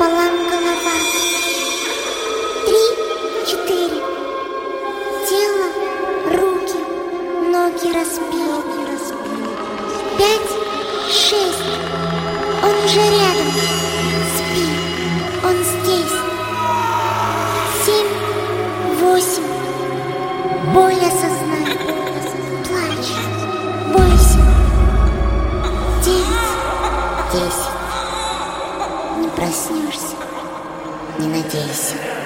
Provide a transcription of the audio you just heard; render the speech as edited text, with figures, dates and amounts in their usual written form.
пополам голова. 3, 4. Тело, руки, ноги разбиты. 5, 6. Он уже рядом. Спи, он здесь. 7, 8. Боль осознай. Плачь, бойся. 9, 10. Не проснешься, не надейся.